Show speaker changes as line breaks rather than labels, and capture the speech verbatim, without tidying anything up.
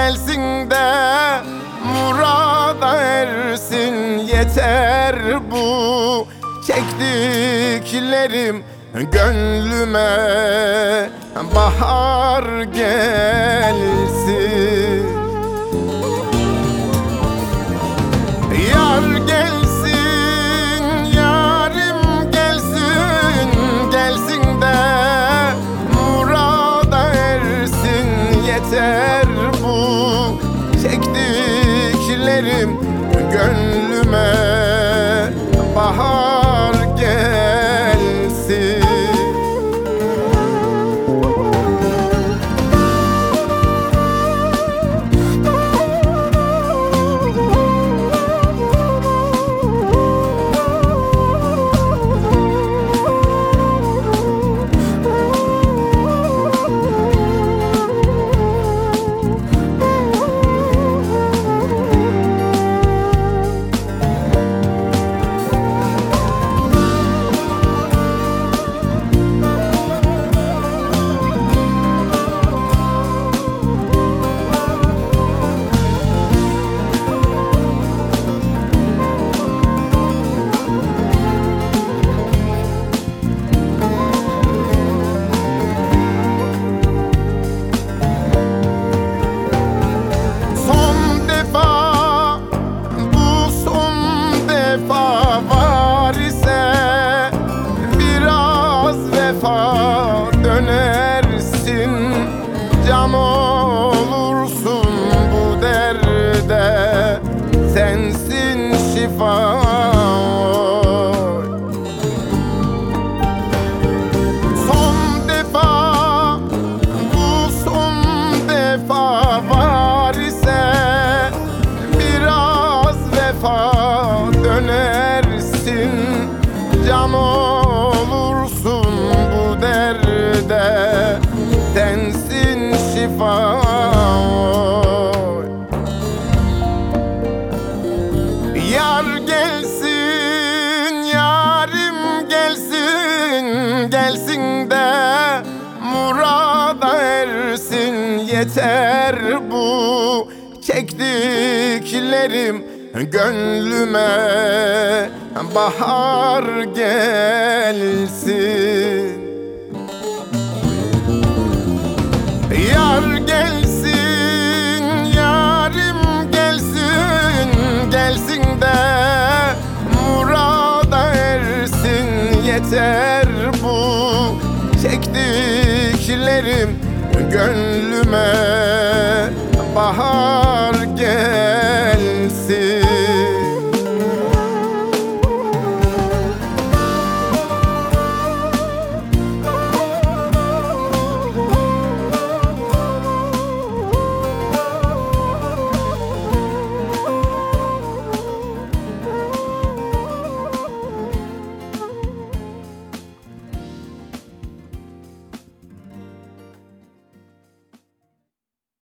gelsin de murada ersin. Yeter bu çektiklerim gönlüme bahar gelsin. Yar gelsin, yarim gelsin, gelsin de murada ersin. Yeter bu çektiklerim gönlüme bahar gelsin. Dönersin, can olursun bu derde, sensin şifa. Son defa, bu son defa var ise biraz vefa, dönersin, can olursun bu derde, sensin şifa. Yar gelsin, yarim gelsin, gelsin de murada ersin. Yeter bu çektiklerim gönlüme bahar gelsin. Yar gelsin, yarim gelsin, gelsin de murada ersin. Yeter bu çektiklerim gönlüme bahar gelsin.